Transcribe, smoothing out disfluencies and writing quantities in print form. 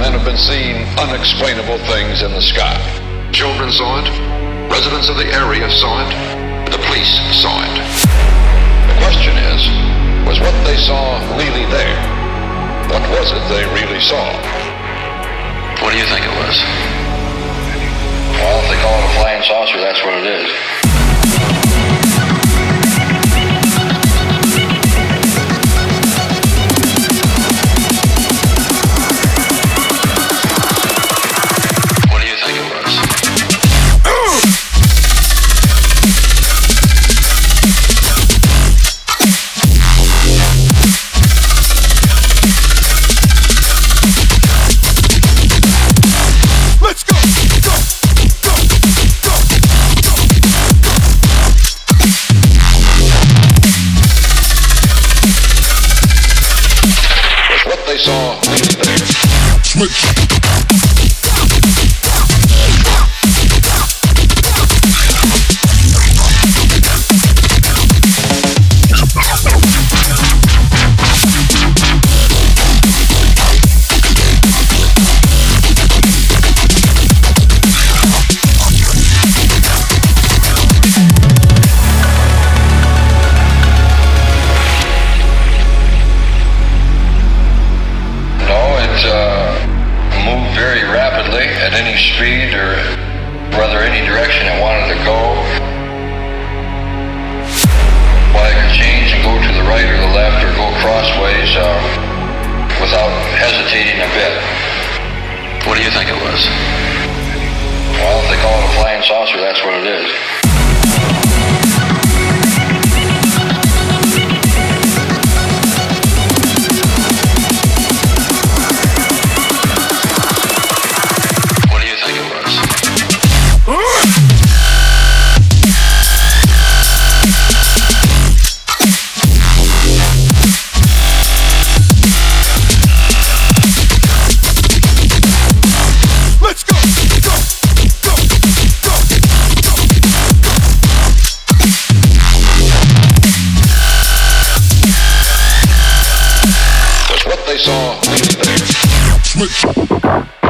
men have been seeing unexplainable things in the sky. Children saw it. Residents of the area saw it. The police saw it. The question is, was what they saw really there? What was it they really saw? What do you think it was? Well, if they call it a flying saucer, that's what it is. What do you think it was? They saw really there. Moved very rapidly at any speed or rather any direction it wanted to go. While it could change and go to the right or the left or go crossways without hesitating a bit. What do you think it was? Well, if they call it a flying saucer, that's what it is. They saw really there.